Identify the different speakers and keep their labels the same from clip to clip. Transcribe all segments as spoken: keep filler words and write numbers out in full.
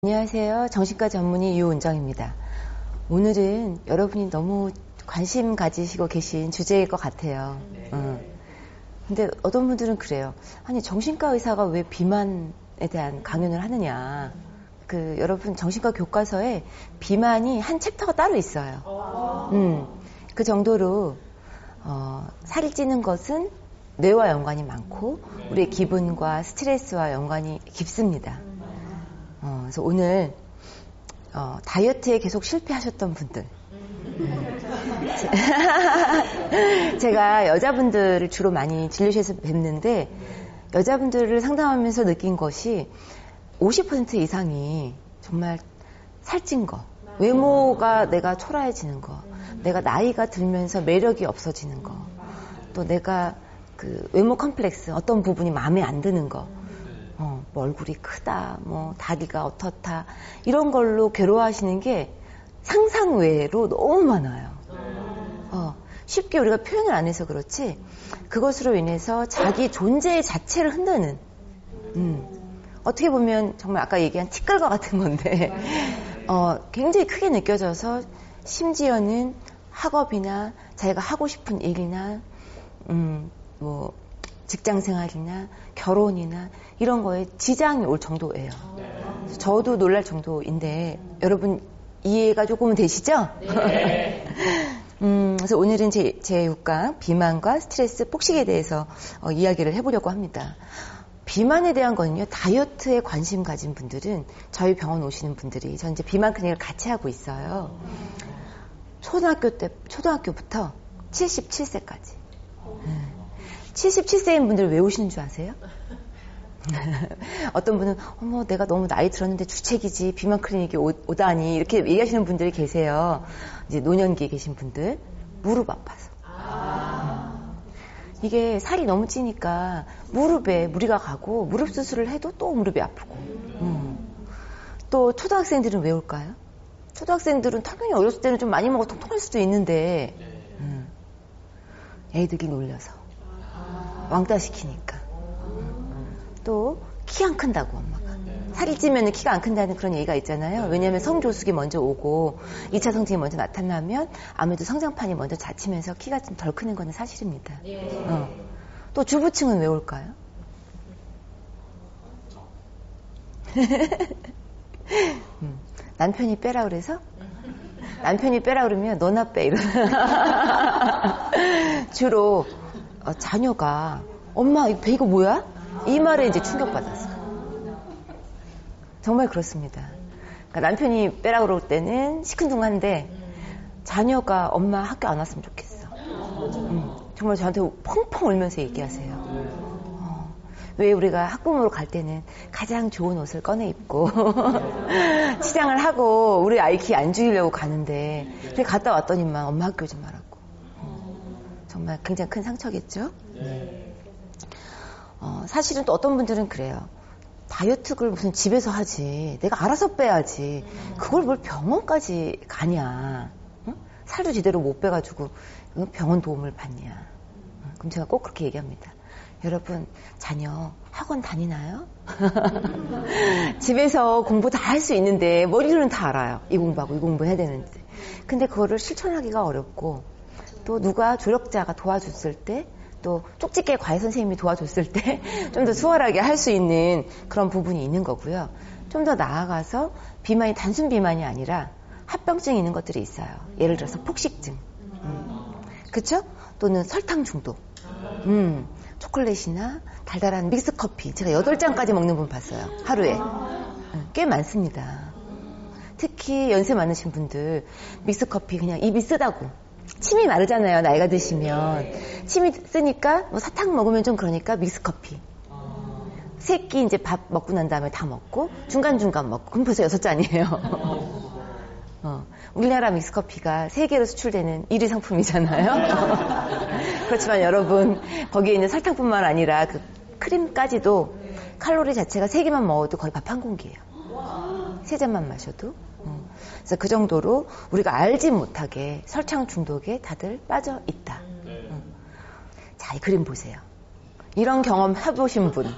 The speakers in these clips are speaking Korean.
Speaker 1: 안녕하세요. 정신과 전문의 유은정입니다. 오늘은 여러분이 너무 관심 가지시고 계신 주제일 것 같아요. 네. 어. 근데 어떤 분들은 그래요. 아니 정신과 의사가 왜 비만에 대한 강연을 하느냐. 그 여러분 정신과 교과서에 비만이 한 챕터가 따로 있어요. 음, 그 정도로 어, 살이 찌는 것은 뇌와 연관이 많고 우리의 기분과 스트레스와 연관이 깊습니다. 어, 그래서 오늘 어, 다이어트에 계속 실패하셨던 분들 제가 여자분들을 주로 많이 진료실에서 뵙는데 여자분들을 상담하면서 느낀 것이 오십 퍼센트 이상이 정말 살찐 거, 외모가 내가 초라해지는 거, 내가 나이가 들면서 매력이 없어지는 거, 또 내가 그 외모 컴플렉스 어떤 부분이 마음에 안 드는 거, 어, 뭐 얼굴이 크다, 뭐 다리가 어떻다 이런 걸로 괴로워하시는 게 상상 외로 너무 많아요. 어, 쉽게 우리가 표현을 안 해서 그렇지 그것으로 인해서 자기 존재 자체를 흔드는 음, 어떻게 보면 정말 아까 얘기한 티끌과 같은 건데 어, 굉장히 크게 느껴져서 심지어는 학업이나 자기가 하고 싶은 일이나 음, 뭐 직장생활이나 결혼이나 이런 거에 지장이 올 정도예요. 저도 놀랄 정도인데 여러분 이해가 조금은 되시죠? 네. 음, 그래서 오늘은 제, 제 육 강 비만과 스트레스, 폭식에 대해서 어, 이야기를 해보려고 합니다. 비만에 대한 거는요, 다이어트에 관심 가진 분들은 저희 병원 오시는 분들이 전 이제 비만 클리닉을 같이 하고 있어요. 초등학교 때, 초등학교부터 칠십칠 세까지. 음. 칠십칠 세인 분들 왜 오시는 줄 아세요? 어떤 분은 어머 내가 너무 나이 들었는데 주책이지 비만 클리닉에 오, 오다니 이렇게 얘기하시는 분들이 계세요. 이제 노년기에 계신 분들 무릎 아파서 아. 이게 살이 너무 찌니까 무릎에 무리가 가고 무릎 수술을 해도 또 무릎이 아프고 음. 또 초등학생들은 왜 올까요? 초등학생들은 당연히 어렸을 때는 좀 많이 먹어 통통할 수도 있는데 음. 애들이 놀려서 왕따 시키니까. 또 키 안 큰다고 엄마가. 살이 찌면 키가 안 큰다는 그런 얘기가 있잖아요. 왜냐하면 성조숙이 먼저 오고 이 차 성징이 먼저 나타나면 아무래도 성장판이 먼저 자치면서 키가 좀 덜 크는 건 사실입니다. 어. 또 주부층은 왜 올까요? 음. 남편이 빼라 그래서? 남편이 빼라 그러면 너나 빼 이러나. 주로 어, 자녀가 엄마 배 이거 뭐야? 이 말에 이제 충격받았어. 정말 그렇습니다. 그러니까 남편이 빼라 그럴 때는 시큰둥한데 자녀가 엄마 학교 안 왔으면 좋겠어. 음, 정말 저한테 펑펑 울면서 얘기하세요. 어, 왜 우리가 학부모로 갈 때는 가장 좋은 옷을 꺼내 입고 치장을 하고 우리 아이 키 안 죽이려고 가는데 그래 갔다 왔더니만 엄마 학교 오지 말라고. 정말 굉장히 큰 상처겠죠? 네. 어, 사실은 또 어떤 분들은 그래요. 다이어트를 무슨 집에서 하지. 내가 알아서 빼야지. 그걸 뭘 병원까지 가냐. 응? 살도 제대로 못 빼가지고 병원 도움을 받냐. 그럼 제가 꼭 그렇게 얘기합니다. 여러분, 자녀 학원 다니나요? 집에서 공부 다 할 수 있는데 머리로는 다 알아요. 이 공부하고 이 공부해야 되는데. 근데 그거를 실천하기가 어렵고 또 누가 조력자가 도와줬을 때 또 쪽집게 과외 선생님이 도와줬을 때 좀 더 수월하게 할 수 있는 그런 부분이 있는 거고요. 좀 더 나아가서 비만이 단순 비만이 아니라 합병증이 있는 것들이 있어요. 예를 들어서 폭식증, 음. 그쵸? 또는 설탕 중독, 음. 초콜릿이나 달달한 믹스커피 제가 여덟 잔까지 먹는 분 봤어요. 하루에. 음. 꽤 많습니다. 특히 연세 많으신 분들 믹스커피 그냥 입이 쓰다고 침이 마르잖아요. 나이가 드시면 침이 쓰니까 뭐 사탕 먹으면 좀 그러니까 믹스커피 세 끼 이제 밥 먹고 난 다음에 다 먹고 중간중간 먹고 그럼 벌써 여섯 잔이에요. 어, 우리나라 믹스커피가 세계로 수출되는 일 위 상품이잖아요. 그렇지만 여러분 거기에 있는 설탕뿐만 아니라 그 크림까지도 칼로리 자체가 세 개만 먹어도 거의 밥 한 공기예요. 세 잔만 마셔도. 음. 그래서 그 정도로 우리가 알지 못하게 설탕 중독에 다들 빠져 있다. 음. 자, 이 그림 보세요. 이런 경험 해보신 분.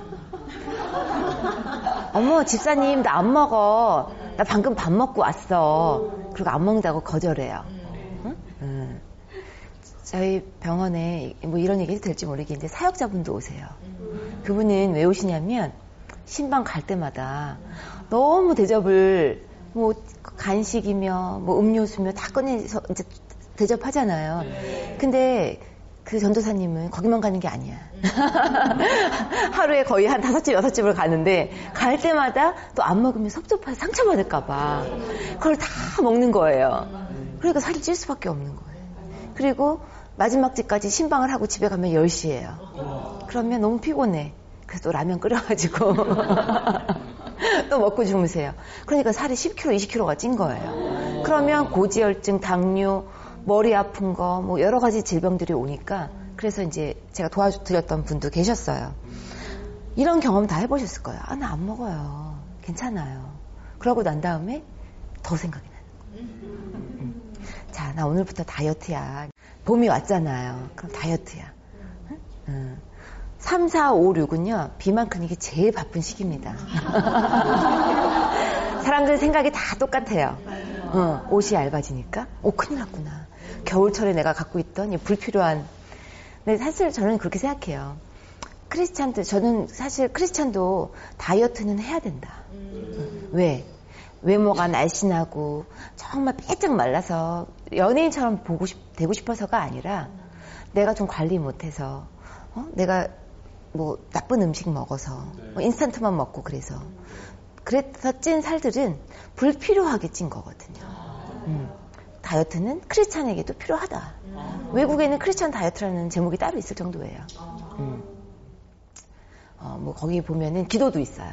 Speaker 1: 어머, 집사님, 나 안 먹어. 나 방금 밥 먹고 왔어. 그리고 안 먹는다고 거절해요. 응? 응. 저희 병원에 뭐 이런 얘기 해도 될지 모르겠는데 사역자분도 오세요. 그분은 왜 오시냐면 신방 갈 때마다 너무 대접을 뭐 간식이며 뭐 음료수며 다 꺼내서 이제 대접하잖아요. 근데 그 전도사님은 거기만 가는 게 아니야. 하루에 거의 한 다섯 집, 여섯 집을 가는데 갈 때마다 또 안 먹으면 섭섭해서 상처받을까봐 그걸 다 먹는 거예요. 그러니까 살이 찔 수밖에 없는 거예요. 그리고 마지막 집까지 신방을 하고 집에 가면 열 시예요. 그러면 너무 피곤해. 그래서 또 라면 끓여가지고 또 먹고 주무세요. 그러니까 살이 십 킬로그램, 이십 킬로그램가 찐 거예요. 그러면 고지혈증, 당뇨, 머리 아픈 거, 뭐 여러 가지 질병들이 오니까 그래서 이제 제가 도와드렸던 분도 계셨어요. 이런 경험 다 해보셨을 거예요. 아, 나 안 먹어요. 괜찮아요. 그러고 난 다음에 더 생각이 나는 거예요. 음. 자, 나 오늘부터 다이어트야. 봄이 왔잖아요. 그럼 다이어트야. 응? 응. 삼, 사, 오, 육은요, 비만 클리닉이 제일 바쁜 시기입니다. 사람들 생각이 다 똑같아요. 어, 옷이 얇아지니까? 오, 큰일 났구나. 겨울철에 내가 갖고 있던 이 불필요한. 근데 사실 저는 그렇게 생각해요. 크리스찬들, 저는 사실 크리스찬도 다이어트는 해야 된다. 음. 왜? 외모가 날씬하고 정말 빼짝 말라서 연예인처럼 보고 싶, 되고 싶어서가 아니라 내가 좀 관리 못해서 어? 내가 뭐 나쁜 음식 먹어서 뭐 인스턴트만 먹고 그래서 그래서 찐 살들은 불필요하게 찐 거거든요. 음. 다이어트는 크리스찬에게도 필요하다. 외국에는 크리스찬 다이어트라는 제목이 따로 있을 정도예요. 음. 어, 뭐 거기 보면은 기도도 있어요.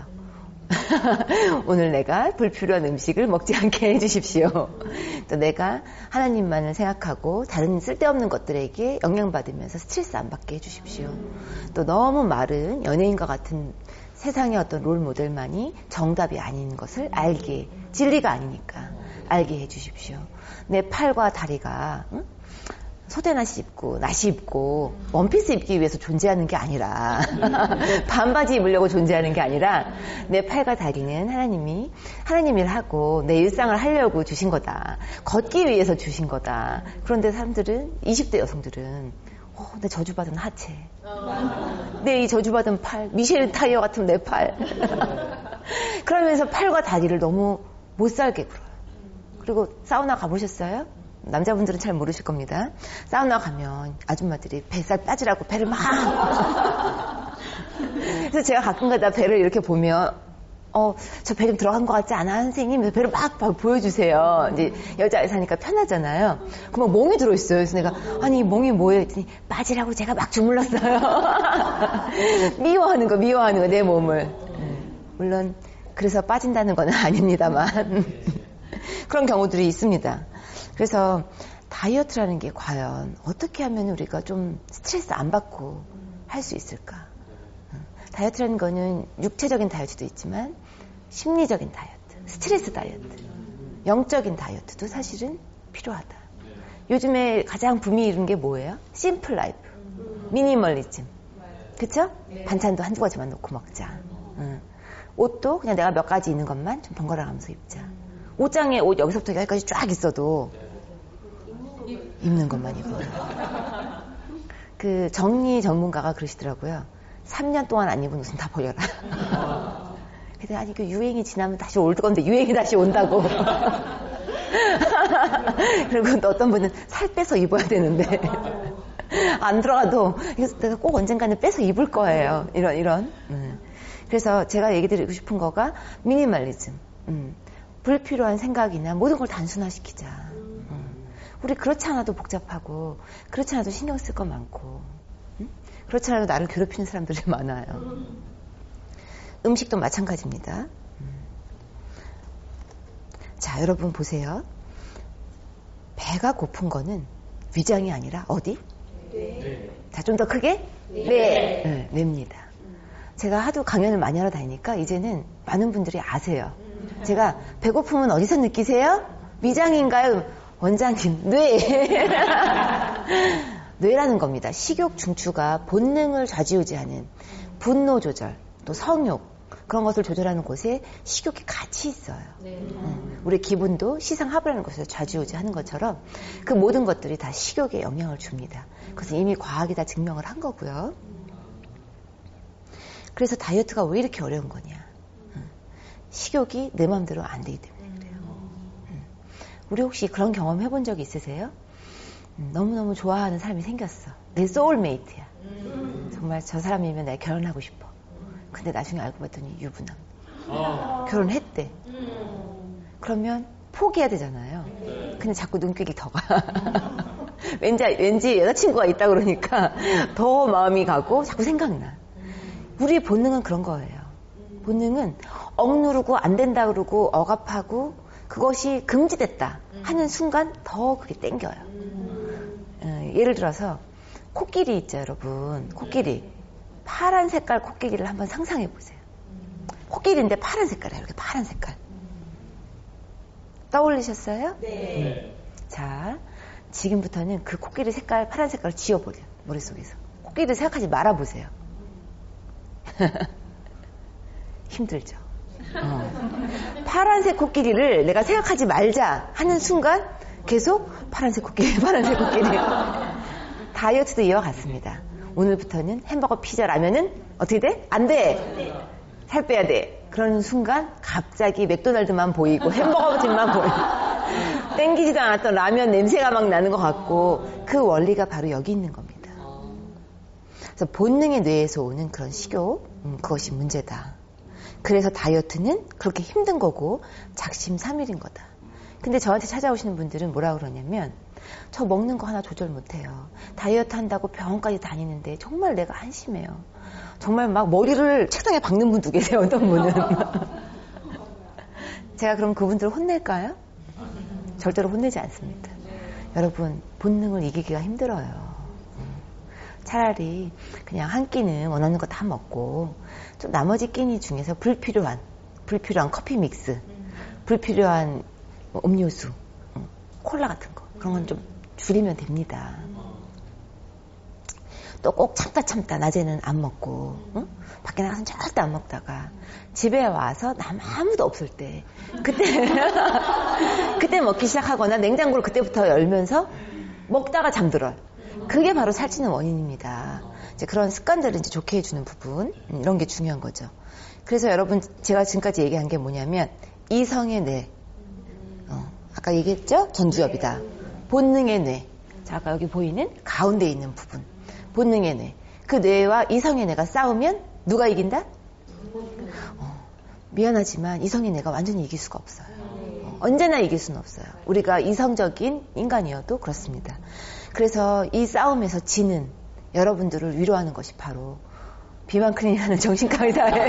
Speaker 1: 오늘 내가 불필요한 음식을 먹지 않게 해주십시오. 또 내가 하나님만을 생각하고 다른 쓸데없는 것들에게 영향받으면서 스트레스 안 받게 해주십시오. 또 너무 마른 연예인과 같은 세상의 어떤 롤 모델만이 정답이 아닌 것을 알게, 진리가 아니니까 알게 해주십시오. 내 팔과 다리가 응? 소대나시 입고 나시 입고 원피스 입기 위해서 존재하는 게 아니라 반바지 입으려고 존재하는 게 아니라 내 팔과 다리는 하나님이 하나님 일하고 내 일상을 하려고 주신 거다. 걷기 위해서 주신 거다. 그런데 사람들은 이십 대 여성들은 어, 내 저주받은 하체, 내 이 저주받은 팔, 미셸 타이어 같은 내 팔 그러면서 팔과 다리를 너무 못 살게 굴어요. 그리고 사우나 가보셨어요? 남자분들은 잘 모르실 겁니다. 사우나 가면 아줌마들이 뱃살 빠지라고 배를 막 그래서 제가 가끔가다 배를 이렇게 보면 어, 저 배 좀 들어간 것 같지 않아 선생님? 그래서 배를 막, 막 보여주세요. 이제 여자 의사니까 편하잖아요. 그러면 멍이 들어있어요. 그래서 내가 아니 이 멍이 뭐예요? 했더니 빠지라고 제가 막 주물렀어요. 미워하는 거 미워하는 거 내 몸을. 물론 그래서 빠진다는 건 아닙니다만 그런 경우들이 있습니다. 그래서 다이어트라는 게 과연 어떻게 하면 우리가 좀 스트레스 안 받고 할 수 있을까? 다이어트라는 거는 육체적인 다이어트도 있지만 심리적인 다이어트, 스트레스 다이어트, 영적인 다이어트도 사실은 필요하다. 요즘에 가장 붐이 이른 게 뭐예요? 심플 라이프, 미니멀리즘. 그쵸? 반찬도 한두 가지만 놓고 먹자. 응. 옷도 그냥 내가 몇 가지 있는 것만 좀 번갈아 가면서 입자. 옷장에 옷 여기서부터 여기까지 쫙 있어도 입는 것만 입어요. 그 정리 전문가가 그러시더라고요. 삼 년 동안 안 입은 옷은 다 버려라. 그래서 아니 그 유행이 지나면 다시 올 건데 유행이 다시 온다고. 그리고 또 어떤 분은 살 빼서 입어야 되는데 안 들어가도 그래서 내가 꼭 언젠가는 빼서 입을 거예요. 이런 이런. 음. 그래서 제가 얘기 드리고 싶은 거가 미니멀리즘. 음. 불필요한 생각이나 모든 걸 단순화시키자. 음. 우리 그렇지 않아도 복잡하고 그렇지 않아도 신경 쓸 거 많고 음? 그렇지 않아도 나를 괴롭히는 사람들이 많아요. 음식도 마찬가지입니다. 음. 자, 여러분 보세요. 배가 고픈 거는 위장이 아니라 어디? 네. 자, 좀 더 크게? 네. 네. 네, 뇌입니다. 제가 하도 강연을 많이 하러 다니니까 이제는 많은 분들이 아세요. 제가 배고픔은 어디서 느끼세요? 위장인가요? 원장님, 뇌. 뇌라는 겁니다. 식욕 중추가 본능을 좌지우지하는 분노 조절, 또 성욕, 그런 것을 조절하는 곳에 식욕이 같이 있어요. 네. 음, 우리 기분도 시상하부라는 것을 좌지우지하는 것처럼 그 모든 것들이 다 식욕에 영향을 줍니다. 그래서 이미 과학이 다 증명을 한 거고요. 그래서 다이어트가 왜 이렇게 어려운 거냐. 음, 식욕이 내 마음대로 안 되기 때문에 그래요. 음, 우리 혹시 그런 경험 해본 적이 있으세요? 음, 너무너무 좋아하는 사람이 생겼어. 내 소울메이트야. 정말 저 사람이면 내가 결혼하고 싶어. 근데 나중에 알고 봤더니 유부남. 아. 결혼했대. 그러면 포기해야 되잖아요. 근데 자꾸 눈길이 더 가. 왠지, 왠지 여자친구가 있다 그러니까 더 마음이 가고 자꾸 생각나. 우리의 본능은 그런 거예요. 본능은 억누르고 안 된다 그러고 억압하고 그것이 금지됐다 하는 순간 더 그게 땡겨요. 어, 예를 들어서 코끼리 있죠, 여러분. 코끼리. 파란 색깔 코끼리를 한번 상상해 보세요. 코끼리인데 파란 색깔이에요. 이렇게 파란 색깔. 떠올리셨어요? 네. 음. 자, 지금부터는 그 코끼리 색깔, 파란 색깔을 지워버려요. 머릿속에서. 코끼리를 생각하지 말아보세요. 힘들죠. 어. 파란색 코끼리를 내가 생각하지 말자 하는 순간 계속 파란색 코끼리, 파란색 코끼리. 다이어트도 이와 같습니다. 오늘부터는 햄버거, 피자, 라면은 어떻게 돼? 안 돼! 살 빼야 돼. 그런 순간 갑자기 맥도날드만 보이고 햄버거 집만 보이고 땡기지도 않았던 라면 냄새가 막 나는 것 같고 그 원리가 바로 여기 있는 겁니다. 그래서 본능의 뇌에서 오는 그런 식욕, 음, 그것이 문제다. 그래서 다이어트는 그렇게 힘든 거고 작심삼일인 거다. 근데 저한테 찾아오시는 분들은 뭐라 그러냐면 저 먹는 거 하나 조절 못해요. 다이어트 한다고 병원까지 다니는데 정말 내가 한심해요. 정말 막 머리를 책상에 박는 분도 계세요. 어떤 분은. 제가 그럼 그분들을 혼낼까요? 절대로 혼내지 않습니다. 여러분, 본능을 이기기가 힘들어요. 차라리 그냥 한 끼는 원하는 거 다 먹고 좀 나머지 끼니 중에서 불필요한 불필요한 커피 믹스, 불필요한 음료수, 콜라 같은 거 그런 건 좀 줄이면 됩니다. 또 꼭 참다 참다 낮에는 안 먹고 응? 밖에 나가서는 절대 안 먹다가 집에 와서 남 아무도 없을 때 그때 그때 먹기 시작하거나 냉장고를 그때부터 열면서 먹다가 잠들어요. 그게 바로 살찌는 원인입니다. 이제 그런 습관들을 이제 좋게 해주는 부분, 음, 이런 게 중요한 거죠. 그래서 여러분, 제가 지금까지 얘기한 게 뭐냐면, 이성의 뇌. 어, 아까 얘기했죠? 전두엽이다. 본능의 뇌. 자, 아까 여기 보이는 가운데 있는 부분. 본능의 뇌. 그 뇌와 이성의 뇌가 싸우면 누가 이긴다? 어, 미안하지만 이성의 뇌가 완전히 이길 수가 없어요. 어, 언제나 이길 수는 없어요. 우리가 이성적인 인간이어도 그렇습니다. 그래서 이 싸움에서 지는 여러분들을 위로하는 것이 바로 비만클리닉이라는 정신과 의사의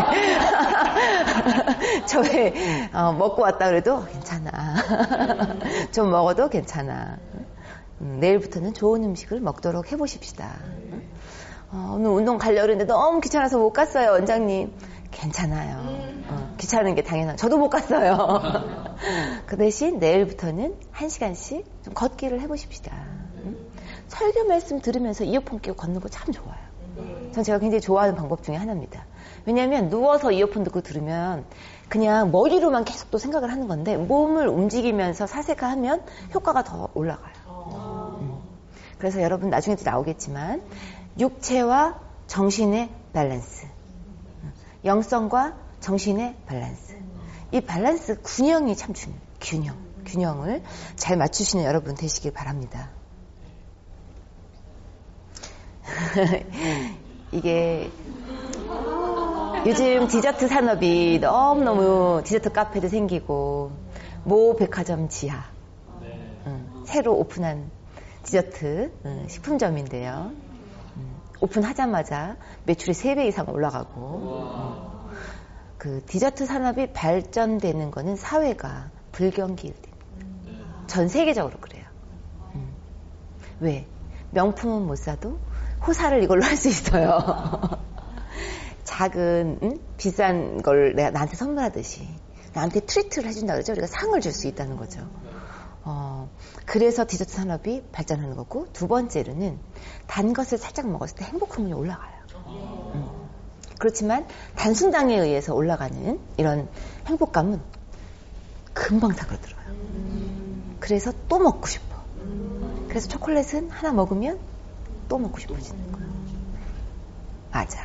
Speaker 1: 저의 어, 먹고 왔다 그래도 괜찮아. 좀 먹어도 괜찮아. 음, 내일부터는 좋은 음식을 먹도록 해보십시다. 어, 오늘 운동 가려고 했는데 너무 귀찮아서 못 갔어요, 원장님. 괜찮아요. 어, 귀찮은 게 당연한. 저도 못 갔어요. 그 대신 내일부터는 한 시간씩 좀 걷기를 해보십시다. 음? 설교 말씀 들으면서 이어폰 끼고 걷는 거 참 좋아요. 전 제가 굉장히 좋아하는 방법 중에 하나입니다. 왜냐하면 누워서 이어폰 듣고 들으면 그냥 머리로만 계속 또 생각을 하는 건데 몸을 움직이면서 사색하면 효과가 더 올라가요. 음. 그래서 여러분 나중에도 나오겠지만 육체와 정신의 밸런스, 영성과 정신의 밸런스, 이 밸런스 균형이 참 중요해요. 균형, 균형을 잘 맞추시는 여러분 되시길 바랍니다. 이게 요즘 디저트 산업이 너무너무 디저트 카페도 생기고 모 백화점 지하 음, 새로 오픈한 디저트 음, 식품점인데요. 음, 오픈하자마자 매출이 세 배 이상 올라가고 음, 그 디저트 산업이 발전되는 거는 사회가 불경기일됩니다. 전 세계적으로 그래요. 음, 왜? 명품은 못 사도 호사를 이걸로 할 수 있어요. 작은 응? 비싼 걸 내가 나한테 선물하듯이 나한테 트리트를 해준다 그러죠. 우리가 상을 줄 수 있다는 거죠. 어, 어, 그래서 디저트 산업이 발전하는 거고, 두 번째로는 단 것을 살짝 먹었을 때 행복 호르몬이 올라가요. 음. 그렇지만 단순당에 의해서 올라가는 이런 행복감은 금방 사그라들어요. 그래서 또 먹고 싶어. 그래서 초콜릿은 하나 먹으면 또 먹고 싶어지는 거예요. 맞아.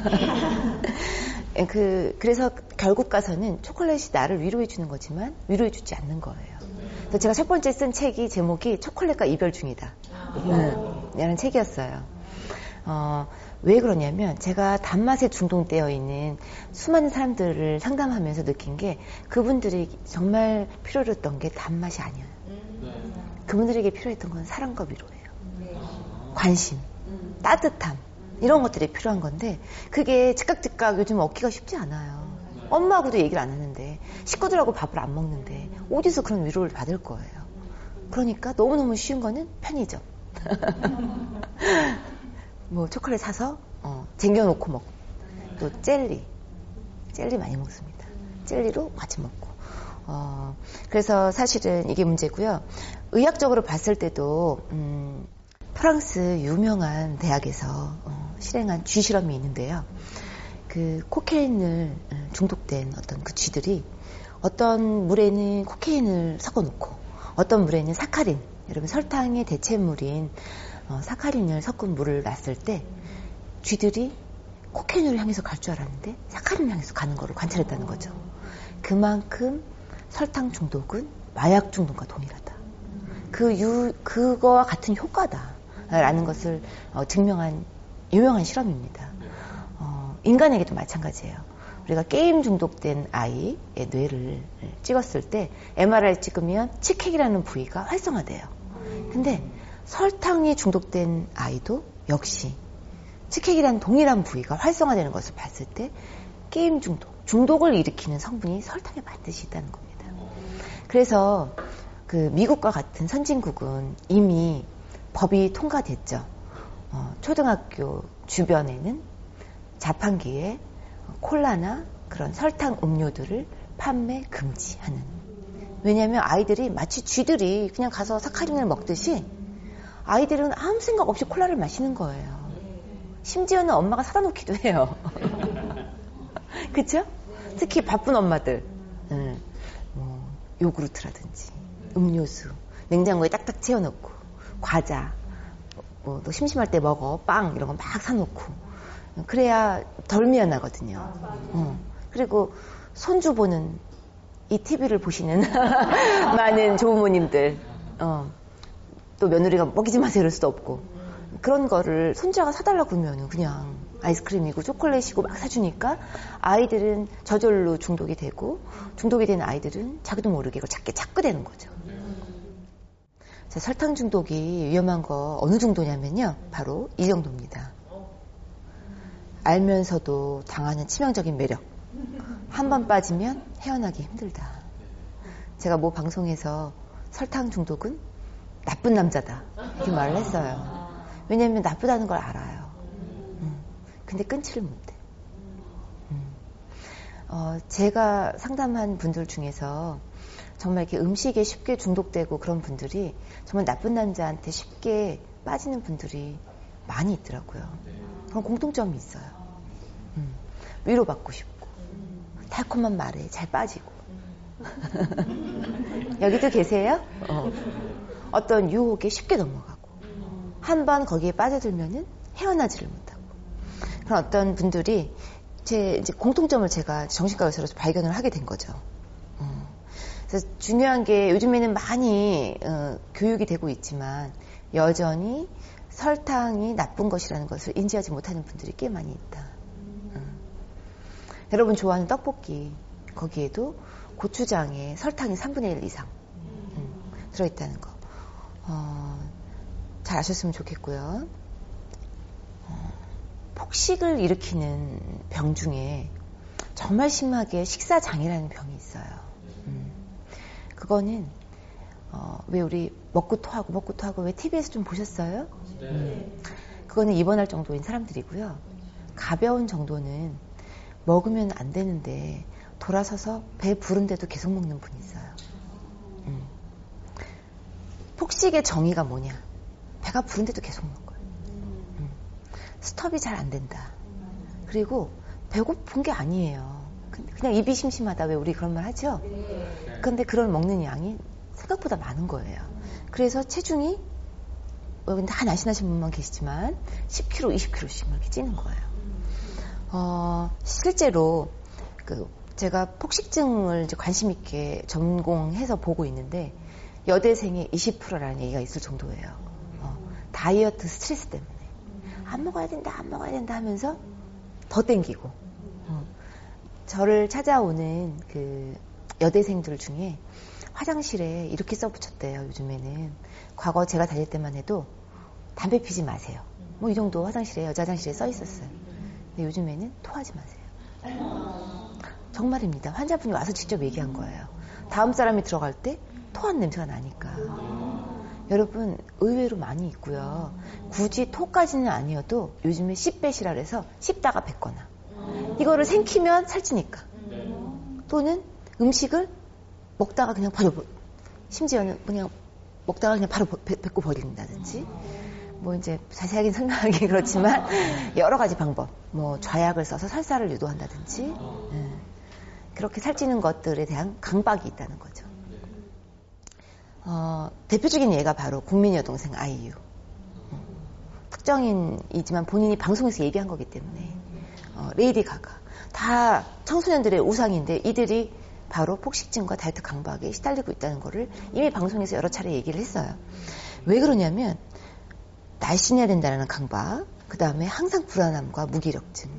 Speaker 1: 그, 그래서 결국 가서는 초콜릿이 나를 위로해 주는 거지만 위로해 주지 않는 거예요. 그래서 제가 첫 번째 쓴 책이 제목이 초콜릿과 이별 중이다. 음, 라는 책이었어요. 어, 왜 그러냐면 제가 단맛에 중독되어 있는 수많은 사람들을 상담하면서 느낀 게 그분들이 정말 필요로 했던 게 단맛이 아니에요. 그분들에게 필요했던 건 사랑과 위로예요. 관심, 따뜻함 이런 것들이 필요한 건데 그게 즉각 즉각 요즘 얻기가 쉽지 않아요. 엄마하고도 얘기를 안 하는데 식구들하고 밥을 안 먹는데 어디서 그런 위로를 받을 거예요. 그러니까 너무너무 쉬운 거는 편의점. 뭐 초콜릿 사서 어, 쟁여놓고 먹고 또 젤리 젤리 많이 먹습니다. 젤리로 같이 먹고 어, 그래서 사실은 이게 문제고요. 의학적으로 봤을 때도 음, 프랑스 유명한 대학에서 어, 실행한 쥐 실험이 있는데요. 그 코케인을 중독된 어떤 그 쥐들이 어떤 물에는 코케인을 섞어놓고 어떤 물에는 사카린, 여러분 설탕의 대체물인 어, 사카린을 섞은 물을 놨을 때 쥐들이 코케인으로 향해서 갈 줄 알았는데 사카린을 향해서 가는 거를 관찰했다는 거죠. 그만큼 설탕 중독은 마약 중독과 동일하다. 그 유, 그거와 같은 효과다라는 것을 어, 증명한 유명한 실험입니다. 어, 인간에게도 마찬가지예요. 우리가 게임 중독된 아이의 뇌를 찍었을 때 엠알아이 찍으면 치핵이라는 부위가 활성화돼요. 근데 설탕이 중독된 아이도 역시 치핵이라는 동일한 부위가 활성화되는 것을 봤을 때 게임 중독, 중독을 일으키는 성분이 설탕에 반드시 있다는 겁니다. 그래서 그 미국과 같은 선진국은 이미 법이 통과됐죠. 어, 초등학교 주변에는 자판기에 콜라나 그런 설탕 음료들을 판매 금지하는. 왜냐하면 아이들이 마치 쥐들이 그냥 가서 사카린을 먹듯이 아이들은 아무 생각 없이 콜라를 마시는 거예요. 심지어는 엄마가 사다 놓기도 해요. 그쵸? 특히 바쁜 엄마들. 음, 뭐 요구르트라든지 음료수 냉장고에 딱딱 채워놓고 과자 뭐 너 심심할 때 먹어 빵 이런 거 막 사놓고 그래야 덜 미안하거든요. 어. 그리고 손주 보는 이 티비를 보시는 많은 조부모님들 어. 또 며느리가 먹이지 마세요 이럴 수도 없고 그런 거를 손자가 사달라고 그러면 그냥 아이스크림이고 초콜릿이고 막 사주니까 아이들은 저절로 중독이 되고 중독이 된 아이들은 자기도 모르게 이걸 찾게 찾게 되는 거죠. 자, 설탕 중독이 위험한 거 어느 정도냐면요. 바로 이 정도입니다. 알면서도 당하는 치명적인 매력. 한 번 빠지면 헤어나기 힘들다. 제가 뭐 방송에서 설탕 중독은 나쁜 남자다 이렇게 말을 했어요. 왜냐하면 나쁘다는 걸 알아요. 음. 근데 끊지를 못해. 음. 어, 제가 상담한 분들 중에서 정말 이렇게 음식에 쉽게 중독되고 그런 분들이 정말 나쁜 남자한테 쉽게 빠지는 분들이 많이 있더라고요. 그런 공통점이 있어요. 음. 위로받고 싶고 달콤한 말에 잘 빠지고 여기도 계세요? 어. 어떤 유혹에 쉽게 넘어가고 한 번 거기에 빠져들면은 헤어나지를 못하고 그런 어떤 분들이 제 이제 공통점을 제가 정신과 의사로서 발견을 하게 된 거죠. 음. 그래서 중요한 게 요즘에는 많이 어, 교육이 되고 있지만 여전히 설탕이 나쁜 것이라는 것을 인지하지 못하는 분들이 꽤 많이 있다. 음. 여러분 좋아하는 떡볶이 거기에도 고추장에 설탕이 삼분의 일 이상 음, 들어있다는 거 어, 잘 아셨으면 좋겠고요. 어, 폭식을 일으키는 병 중에 정말 심하게 식사장애라는 병이 있어요. 음. 그거는 어, 왜 우리 먹고 토하고 먹고 토하고 왜 티비에서 좀 보셨어요? 네. 음. 그거는 입원할 정도인 사람들이고요. 가벼운 정도는 먹으면 안 되는데 돌아서서 배 부른데도 계속 먹는 분이 있어요. 음. 폭식의 정의가 뭐냐? 배가 부른데도 계속 먹는 거예요. 음. 스톱이 잘 안 된다. 그리고 배고픈 게 아니에요. 그냥 입이 심심하다. 왜 우리 그런 말 하죠? 그런데 그런 먹는 양이 생각보다 많은 거예요. 그래서 체중이 여기 다 날씬하신 분만 계시지만 십 킬로그램, 이십 킬로그램씩 이렇게 찌는 거예요. 어, 실제로 그 제가 폭식증을 이제 관심 있게 전공해서 보고 있는데 여대생의 이십 퍼센트라는 얘기가 있을 정도예요. 어, 다이어트 스트레스 때문에 안 먹어야 된다, 안 먹어야 된다 하면서 더 땡기고 어, 저를 찾아오는 그 여대생들 중에 화장실에 이렇게 써붙였대요. 요즘에는 과거 제가 다닐 때만 해도 담배 피지 마세요. 뭐 이 정도 화장실에 여자 화장실에 써 있었어요. 근데 요즘에는 토하지 마세요. 정말입니다. 환자분이 와서 직접 얘기한 거예요. 다음 사람이 들어갈 때 토한 냄새가 나니까. 여러분 의외로 많이 있고요. 굳이 토까지는 아니어도 요즘에 씹뱃이라 그래서 씹다가 뱉거나 이거를 생키면 살찌니까. 또는 음식을 먹다가 그냥 바로 심지어는 그냥 먹다가 그냥 바로 뱉고 버린다든지 뭐 이제 자세하게 설명하기 그렇지만 여러 가지 방법 뭐 좌약을 써서 설사를 유도한다든지 네. 그렇게 살찌는 것들에 대한 강박이 있다는 거죠. 어, 대표적인 예가 바로 국민 여동생 아이유. 어, 특정인이지만 본인이 방송에서 얘기한 거기 때문에 어, 레이디 가가 다 청소년들의 우상인데 이들이 바로 폭식증과 다이어트 강박에 시달리고 있다는 거를 이미 방송에서 여러 차례 얘기를 했어요. 왜 그러냐면 날씬해야 된다는 강박, 그 다음에 항상 불안함과 무기력증,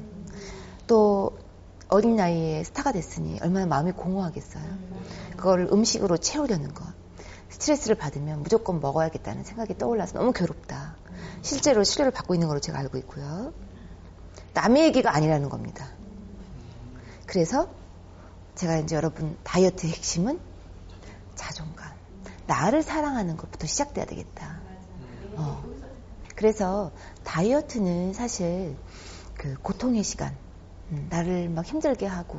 Speaker 1: 또 어린 나이에 스타가 됐으니 얼마나 마음이 공허하겠어요. 그거를 음식으로 채우려는 것, 스트레스를 받으면 무조건 먹어야겠다는 생각이 떠올라서 너무 괴롭다. 실제로 치료를 받고 있는 걸로 제가 알고 있고요. 남의 얘기가 아니라는 겁니다. 그래서 제가 이제 여러분 다이어트의 핵심은 자존감, 나를 사랑하는 것부터 시작돼야 되겠다. 어. 그래서 다이어트는 사실 그 고통의 시간, 음, 나를 막 힘들게 하고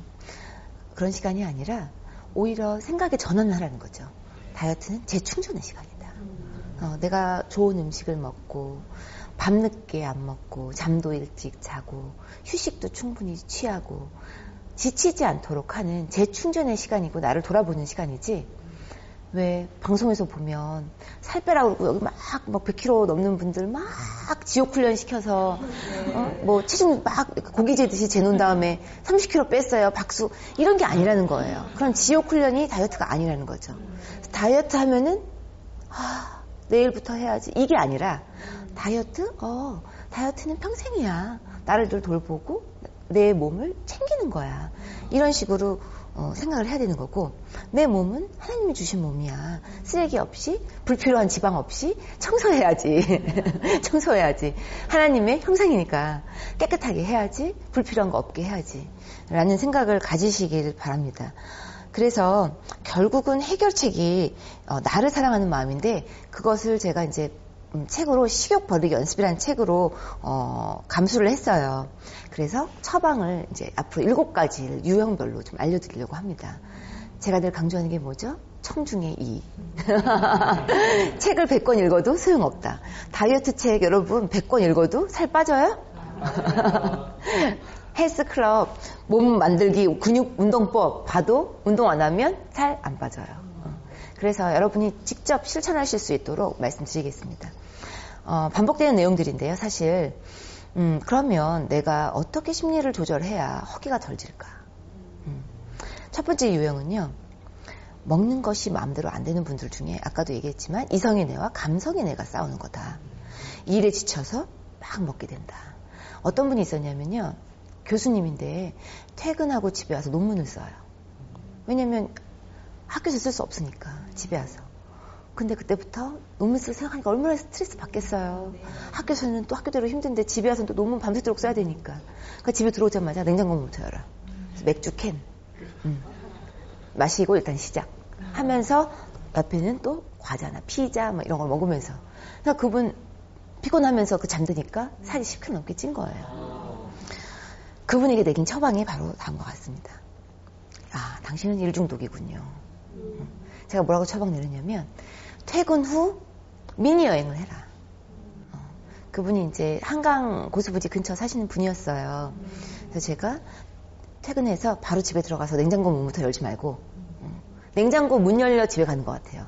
Speaker 1: 그런 시간이 아니라 오히려 생각의 전환을 하라는 거죠. 다이어트는 재충전의 시간이다. 어, 내가 좋은 음식을 먹고 밤늦게 안 먹고 잠도 일찍 자고 휴식도 충분히 취하고 지치지 않도록 하는 재충전의 시간이고 나를 돌아보는 시간이지. 왜 방송에서 보면 살 빼라고 그러고 여기 막, 막 백 킬로그램 넘는 분들 막 지옥 훈련 시켜서 어? 뭐 체중 막 고기 재듯이 재놓은 다음에 삼십 킬로그램 뺐어요 박수 이런 게 아니라는 거예요. 그런 지옥 훈련이 다이어트가 아니라는 거죠. 다이어트 하면은 아, 내일부터 해야지 이게 아니라 다이어트? 어 다이어트는 평생이야. 나를 늘 돌보고 내 몸을 챙기는 거야. 이런 식으로 어, 생각을 해야 되는 거고 내 몸은 하나님이 주신 몸이야. 쓰레기 없이 불필요한 지방 없이 청소해야지. 청소해야지. 하나님의 형상이니까 깨끗하게 해야지. 불필요한 거 없게 해야지. 라는 생각을 가지시길 바랍니다. 그래서 결국은 해결책이 어, 나를 사랑하는 마음인데 그것을 제가 이제 음, 책으로 식욕 버리기 연습이라는 책으로 어, 감수를 했어요. 그래서 처방을 이제 앞으로 일곱 가지를 유형별로 좀 알려드리려고 합니다. 제가 늘 강조하는 게 뭐죠? 청중의 이. 책을 백 권 읽어도 소용없다. 다이어트 책 여러분 백 권 읽어도 살 빠져요? 헬스클럽 몸 만들기 근육 운동법 봐도 운동 안 하면 살 안 빠져요. 그래서 여러분이 직접 실천하실 수 있도록 말씀드리겠습니다. 어, 반복되는 내용들인데요. 사실 음, 그러면 내가 어떻게 심리를 조절해야 허기가 덜 질까? 음. 첫 번째 유형은요. 먹는 것이 마음대로 안 되는 분들 중에 아까도 얘기했지만 이성의 뇌와 감성의 뇌가 싸우는 거다. 이 일에 지쳐서 막 먹게 된다. 어떤 분이 있었냐면요. 교수님인데 퇴근하고 집에 와서 논문을 써요. 왜냐면 학교에서 쓸 수 없으니까 집에 와서. 근데 그때부터 논문 쓸 생각하니까 얼마나 스트레스 받겠어요. 학교에서는 또 학교대로 힘든데 집에 와서는 또 논문 밤새도록 써야 되니까. 그러니까 집에 들어오자마자 냉장고부터 열어. 맥주 캔 음. 마시고 일단 시작 하면서 옆에는 또 과자나 피자 뭐 이런 걸 먹으면서. 그러니까 그분 피곤하면서 그 잠드니까 살이 십 킬로그램 넘게 찐 거예요. 그분에게 내긴 처방이 바로 다음과 같습니다. 아, 당신은 일중독이군요. 제가 뭐라고 처방 내렸냐면 퇴근 후 미니 여행을 해라. 어, 그분이 이제 한강 고수부지 근처 사시는 분이었어요. 그래서 제가 퇴근해서 바로 집에 들어가서 냉장고 문부터 열지 말고 어, 냉장고 문 열려 집에 가는 것 같아요.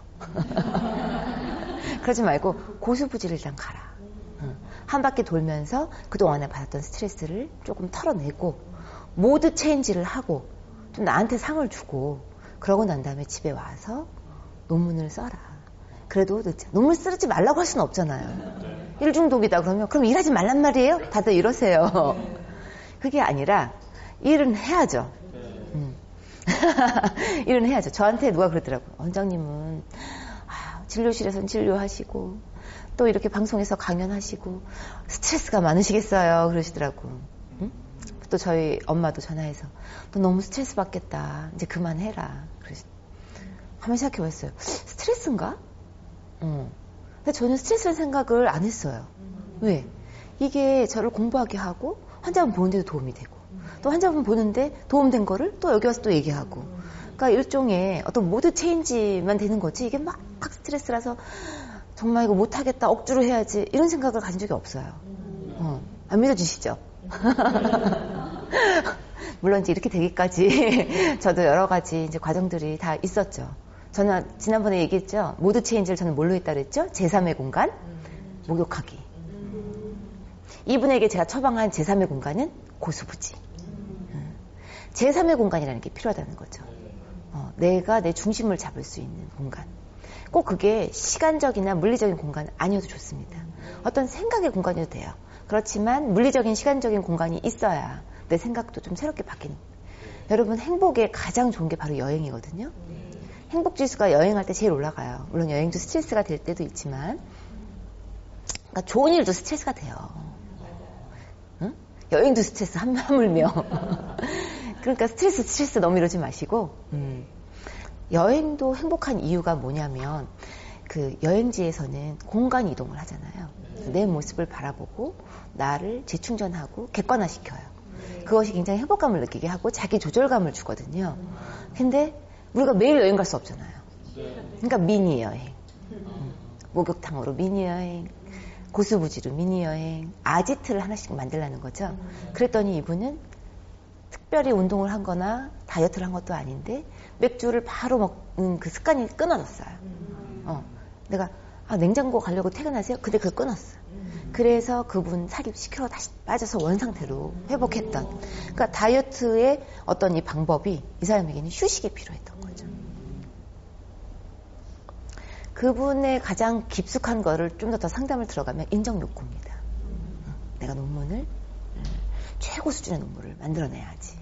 Speaker 1: 그러지 말고 고수부지를 일단 가라. 어, 한 바퀴 돌면서 그동안에 받았던 스트레스를 조금 털어내고 모드 체인지를 하고 좀 나한테 상을 주고 그러고 난 다음에 집에 와서 논문을 써라. 그래도 늦지. 논문 쓰지 말라고 할 수는 없잖아요. 일중독이다 그러면 그럼 일하지 말란 말이에요? 다들 이러세요. 그게 아니라 일은 해야죠. 음. 일은 해야죠. 저한테 누가 그러더라고요. 원장님은 아, 진료실에선 진료하시고 또 이렇게 방송에서 강연하시고 스트레스가 많으시겠어요. 그러시더라고. 응? 또 저희 엄마도 전화해서 너 너무 스트레스 받겠다. 이제 그만해라. 그러시. 한번 생각해봤어요. 스트레스인가? 어. 근데 저는 스트레스라는 생각을 안 했어요. 왜? 이게 저를 공부하게 하고 환자분 보는데도 도움이 되고 또 환자분 보는데 도움된 거를 또 여기 와서 또 얘기하고 그러니까 일종의 어떤 모드 체인지만 되는 거지 이게 막 스트레스라서 정말 이거 못하겠다 억지로 해야지 이런 생각을 가진 적이 없어요. 어. 안 믿어주시죠? 물론 이제 이렇게 되기까지 저도 여러 가지 이제 과정들이 다 있었죠. 저는 지난번에 얘기했죠. 모드 체인지를 저는 뭘로 했다 그랬죠? 제삼의 공간, 목욕하기. 이분에게 제가 처방한 제삼의 공간은 고수부지. 제삼의 공간이라는 게 필요하다는 거죠. 어, 내가 내 중심을 잡을 수 있는 공간. 꼭 그게 시간적이나 물리적인 공간 아니어도 좋습니다. 어떤 생각의 공간이어도 돼요. 그렇지만 물리적인 시간적인 공간이 있어야 내 생각도 좀 새롭게 바뀌는. 여러분 행복에 가장 좋은 게 바로 여행이거든요. 행복지수가 여행할 때 제일 올라가요. 물론 여행도 스트레스가 될 때도 있지만 그러니까 좋은 일도 스트레스가 돼요. 응? 여행도 스트레스 하물며 그러니까 스트레스 스트레스 너무 이러지 마시고 음. 여행도 행복한 이유가 뭐냐면 그 여행지에서는 공간 이동을 하잖아요. 내 모습을 바라보고 나를 재충전하고 객관화시켜요. 그것이 굉장히 행복감을 느끼게 하고 자기 조절감을 주거든요. 근데 우리가 매일 여행 갈 수 없잖아요. 그러니까 미니 여행, 목욕탕으로 미니 여행, 고수부지로 미니 여행, 아지트를 하나씩 만들라는 거죠. 그랬더니 이분은 특별히 운동을 한 거나 다이어트를 한 것도 아닌데 맥주를 바로 먹는 그 습관이 끊어졌어요. 어, 내가 아, 냉장고 가려고 퇴근하세요? 근데 그걸 끊었어. 그래서 그분 살이 십 킬로그램 다시 빠져서 원상태로 회복했던. 그러니까 다이어트의 어떤 이 방법이 이 사람에게는 휴식이 필요했던 거죠. 그분의 가장 깊숙한 거를 좀 더 더 상담을 들어가면 인정 욕구입니다. 내가 논문을 최고 수준의 논문을 만들어내야지.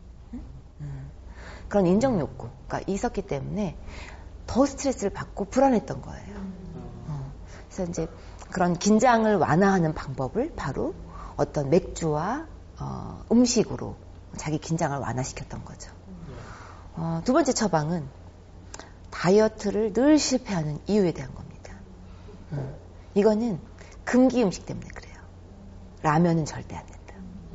Speaker 1: 그런 인정 욕구가 있었기 때문에 더 스트레스를 받고 불안했던 거예요. 그래서 이제 그런 긴장을 완화하는 방법을 바로 어떤 맥주와 어, 음식으로 자기 긴장을 완화시켰던 거죠. 어, 두 번째 처방은 다이어트를 늘 실패하는 이유에 대한 겁니다. 음, 이거는 금기 음식 때문에 그래요. 라면은 절대 안 된다.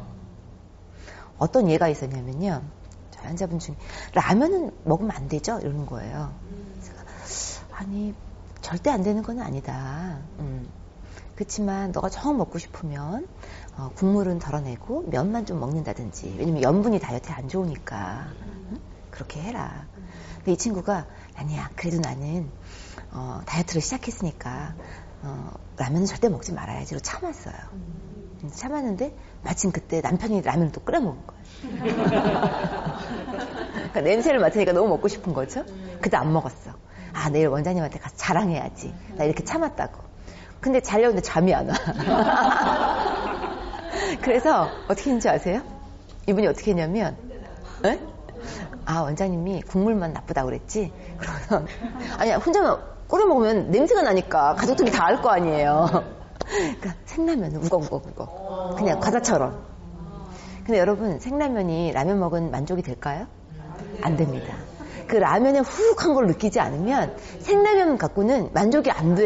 Speaker 1: 어떤 예가 있었냐면요. 저희 환자분 중에 라면은 먹으면 안 되죠? 이러는 거예요. 제가 아니 절대 안 되는 건 아니다. 음. 그렇지만 너가 정 먹고 싶으면 어, 국물은 덜어내고 면만 좀 먹는다든지. 왜냐면 염분이 다이어트에 안 좋으니까. 응? 그렇게 해라. 근데 이 친구가 아니야. 그래도 나는 어, 다이어트를 시작했으니까 어, 라면은 절대 먹지 말아야지로 참았어요. 참았는데 마침 그때 남편이 라면을 또 끓여 먹은 거예요. 그러니까 냄새를 맡으니까 너무 먹고 싶은 거죠. 그때 안 먹었어. 아, 내일 원장님한테 가서 자랑해야지. 나 이렇게 참았다고. 근데 자려는데 잠이 안 와. 그래서 어떻게 했는지 아세요? 이분이 어떻게 했냐면 에? 아, 원장님이 국물만 나쁘다고 그랬지? 그러면 아니야, 혼자 끓여 먹으면 냄새가 나니까 가족들이 다 알 거 아니에요. 그러니까 생라면은 우걱우걱우걱 그냥 과자처럼. 근데 여러분 생라면이 라면 먹은 만족이 될까요? 안 됩니다. 그 라면의 후룩한 걸 느끼지 않으면 생라면 갖고는 만족이 안 돼요.